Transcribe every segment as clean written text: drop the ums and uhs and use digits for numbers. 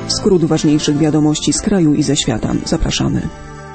Skrót ważniejszych wiadomości z kraju i ze świata. Zapraszamy.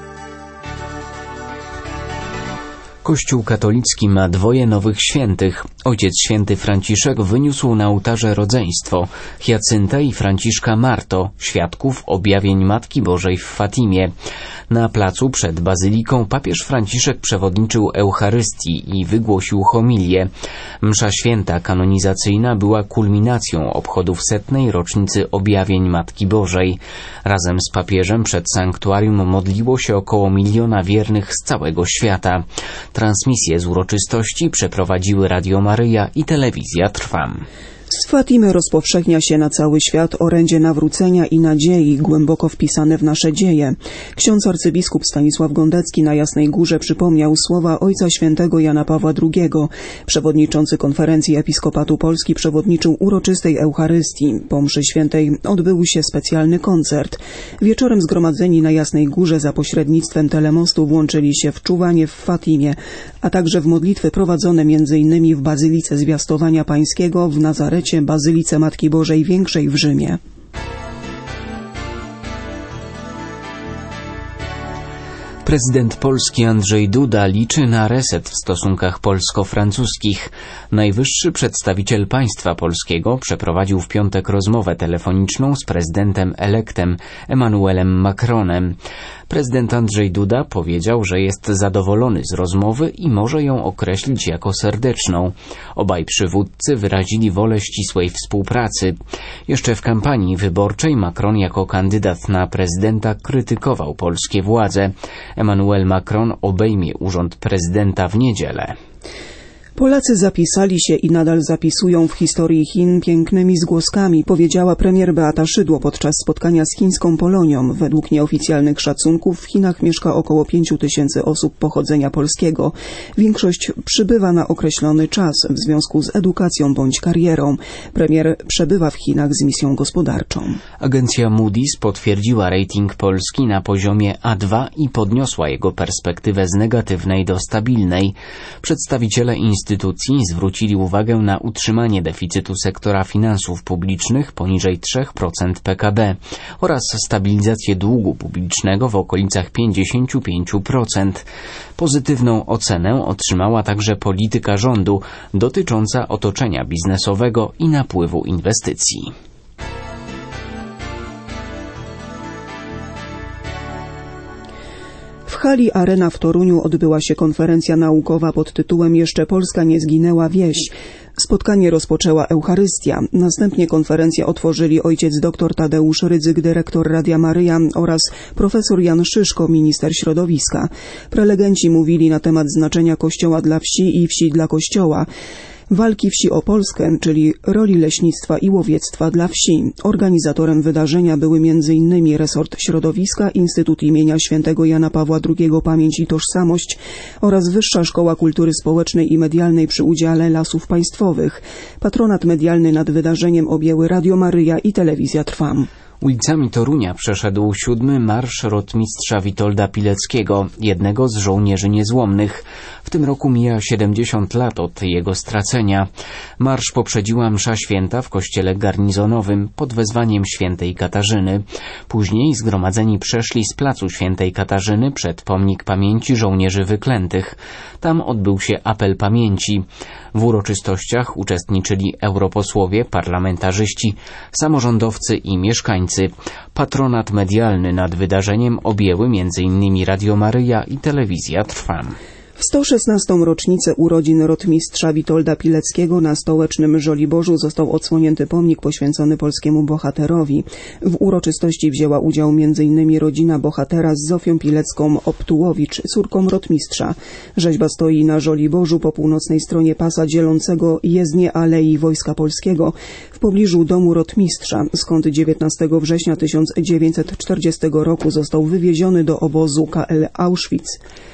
Kościół katolicki ma 2 nowych świętych. Ojciec święty Franciszek wyniósł na ołtarze rodzeństwo Hiacynta i Franciszka Marto, świadków objawień Matki Bożej w Fatimie. Na placu przed bazyliką papież Franciszek przewodniczył Eucharystii i wygłosił homilię. Msza święta kanonizacyjna była kulminacją obchodów 100. rocznicy objawień Matki Bożej. Razem z papieżem przed sanktuarium modliło się około 1 miliona wiernych z całego świata. Transmisję z uroczystości przeprowadziły Radio Maryja i Telewizja Trwam. Z Fatimy rozpowszechnia się na cały świat orędzie nawrócenia i nadziei, głęboko wpisane w nasze dzieje. Ksiądz arcybiskup Stanisław Gondecki na Jasnej Górze przypomniał słowa Ojca Świętego Jana Pawła II. Przewodniczący Konferencji Episkopatu Polski przewodniczył uroczystej Eucharystii. Po mszy świętej odbył się specjalny koncert. Wieczorem zgromadzeni na Jasnej Górze za pośrednictwem telemostu włączyli się w czuwanie w Fatimie, a także w modlitwy prowadzone m.in. w Bazylice Zwiastowania Pańskiego w Nazarecie, Bazylice Matki Bożej Większej w Rzymie. Prezydent Polski Andrzej Duda liczy na reset w stosunkach polsko-francuskich. Najwyższy przedstawiciel państwa polskiego przeprowadził w piątek rozmowę telefoniczną z prezydentem elektem Emmanuelem Macronem. Prezydent Andrzej Duda powiedział, że jest zadowolony z rozmowy i może ją określić jako serdeczną. Obaj przywódcy wyrazili wolę ścisłej współpracy. Jeszcze w kampanii wyborczej Macron jako kandydat na prezydenta krytykował polskie władze. Emmanuel Macron obejmie urząd prezydenta w niedzielę. Polacy zapisali się i nadal zapisują w historii Chin pięknymi zgłoskami, powiedziała premier Beata Szydło podczas spotkania z chińską Polonią. Według nieoficjalnych szacunków w Chinach mieszka około 5 000 osób pochodzenia polskiego. Większość przybywa na określony czas w związku z edukacją bądź karierą. Premier przebywa w Chinach z misją gospodarczą. Agencja Moody's potwierdziła rating Polski na poziomie A2 i podniosła jego perspektywę z negatywnej do stabilnej. Przedstawiciele instytucji zwrócili uwagę na utrzymanie deficytu sektora finansów publicznych poniżej 3% PKB oraz stabilizację długu publicznego w okolicach 55%. Pozytywną ocenę otrzymała także polityka rządu dotycząca otoczenia biznesowego i napływu inwestycji. W hali Arena w Toruniu odbyła się konferencja naukowa pod tytułem Jeszcze Polska nie zginęła wieś. Spotkanie rozpoczęła Eucharystia. Następnie konferencję otworzyli ojciec dr Tadeusz Rydzyk, dyrektor Radia Maryja oraz profesor Jan Szyszko, minister środowiska. Prelegenci mówili na temat znaczenia Kościoła dla wsi i wsi dla Kościoła. Walki wsi o Polskę, czyli roli leśnictwa i łowiectwa dla wsi. Organizatorem wydarzenia były m.in. resort środowiska, Instytut imienia świętego Jana Pawła II Pamięć i Tożsamość oraz Wyższa Szkoła Kultury Społecznej i Medialnej przy udziale Lasów Państwowych. Patronat medialny nad wydarzeniem objęły Radio Maryja i Telewizja Trwam. Ulicami Torunia przeszedł 7. marsz rotmistrza Witolda Pileckiego, jednego z żołnierzy niezłomnych. W tym roku mija 70 lat od jego stracenia. Marsz poprzedziła msza święta w kościele garnizonowym pod wezwaniem świętej Katarzyny. Później zgromadzeni przeszli z placu świętej Katarzyny przed pomnik pamięci żołnierzy wyklętych. Tam odbył się apel pamięci. W uroczystościach uczestniczyli europosłowie, parlamentarzyści, samorządowcy i mieszkańcy. Patronat medialny nad wydarzeniem objęły m.in. Radio Maryja i Telewizja Trwam. W 116. rocznicę urodzin rotmistrza Witolda Pileckiego na stołecznym Żoliborzu został odsłonięty pomnik poświęcony polskiemu bohaterowi. W uroczystości wzięła udział m.in. rodzina bohatera z Zofią Pilecką-Optułowicz, córką rotmistrza. Rzeźba stoi na Żoliborzu po północnej stronie pasa dzielącego jezdnię Alei Wojska Polskiego w pobliżu domu rotmistrza, skąd 19 września 1940 roku został wywieziony do obozu KL Auschwitz.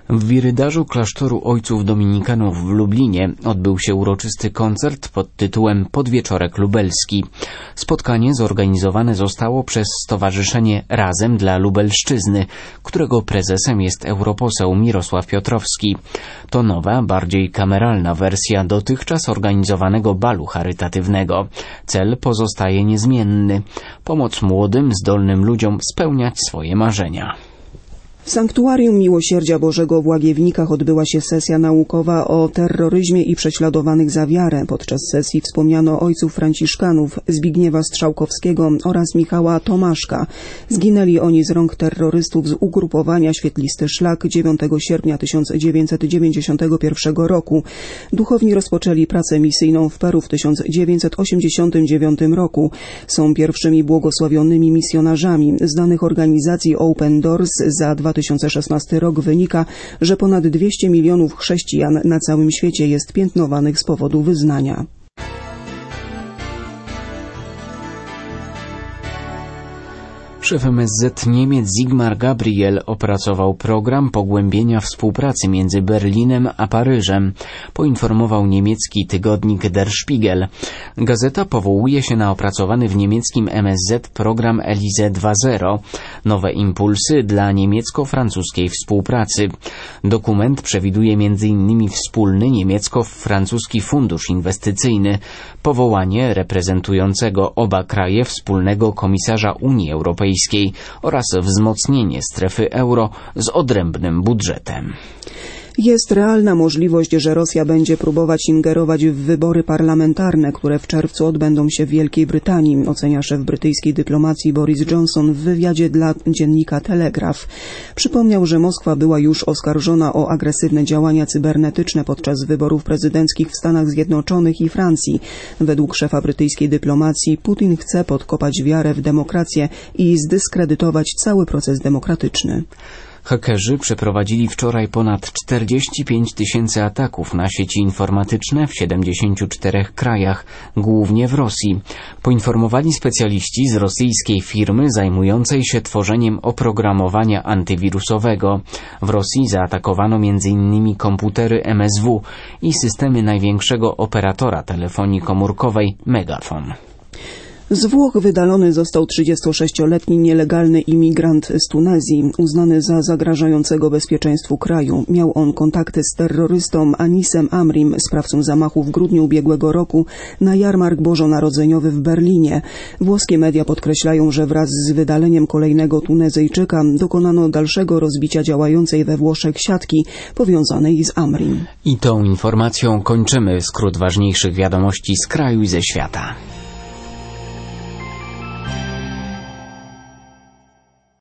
W wirydarzu klasztoru ojców dominikanów w Lublinie odbył się uroczysty koncert pod tytułem Podwieczorek Lubelski. Spotkanie zorganizowane zostało przez Stowarzyszenie Razem dla Lubelszczyzny, którego prezesem jest europoseł Mirosław Piotrowski. To nowa, bardziej kameralna wersja dotychczas organizowanego balu charytatywnego. Cel pozostaje niezmienny: pomoc młodym, zdolnym ludziom spełniać swoje marzenia. W Sanktuarium Miłosierdzia Bożego w Łagiewnikach odbyła się sesja naukowa o terroryzmie i prześladowanych za wiarę. Podczas sesji wspomniano ojców franciszkanów Zbigniewa Strzałkowskiego oraz Michała Tomaszka. Zginęli oni z rąk terrorystów z ugrupowania Świetlisty Szlak 9 sierpnia 1991 roku. Duchowni rozpoczęli pracę misyjną w Peru w 1989 roku. Są pierwszymi błogosławionymi misjonarzami. Z danych organizacji Open Doors za 2016 rok wynika, że ponad 200 milionów chrześcijan na całym świecie jest piętnowanych z powodu wyznania. Szef MSZ Niemiec Sigmar Gabriel opracował program pogłębienia współpracy między Berlinem a Paryżem, poinformował niemiecki tygodnik Der Spiegel. Gazeta powołuje się na opracowany w niemieckim MSZ program Elysée 2.0, nowe impulsy dla niemiecko-francuskiej współpracy. Dokument przewiduje m.in. wspólny niemiecko-francuski fundusz inwestycyjny, powołanie reprezentującego oba kraje wspólnego komisarza Unii Europejskiej oraz wzmocnienie strefy euro z odrębnym budżetem. Jest realna możliwość, że Rosja będzie próbować ingerować w wybory parlamentarne, które w czerwcu odbędą się w Wielkiej Brytanii, ocenia szef brytyjskiej dyplomacji Boris Johnson w wywiadzie dla dziennika Telegraph. Przypomniał, że Moskwa była już oskarżona o agresywne działania cybernetyczne podczas wyborów prezydenckich w Stanach Zjednoczonych i Francji. Według szefa brytyjskiej dyplomacji Putin chce podkopać wiarę w demokrację i zdyskredytować cały proces demokratyczny. Hakerzy przeprowadzili wczoraj ponad 45 000 ataków na sieci informatyczne w 74 krajach, głównie w Rosji. Poinformowali specjaliści z rosyjskiej firmy zajmującej się tworzeniem oprogramowania antywirusowego. W Rosji zaatakowano m.in. komputery MSW i systemy największego operatora telefonii komórkowej Megafon. Z Włoch wydalony został 36-letni nielegalny imigrant z Tunezji, uznany za zagrażającego bezpieczeństwu kraju. Miał on kontakty z terrorystą Anisem Amrim, sprawcą zamachu w grudniu ubiegłego roku na jarmark bożonarodzeniowy w Berlinie. Włoskie media podkreślają, że wraz z wydaleniem kolejnego Tunezyjczyka dokonano dalszego rozbicia działającej we Włoszech siatki powiązanej z Amrim. I tą informacją kończymy skrót ważniejszych wiadomości z kraju i ze świata.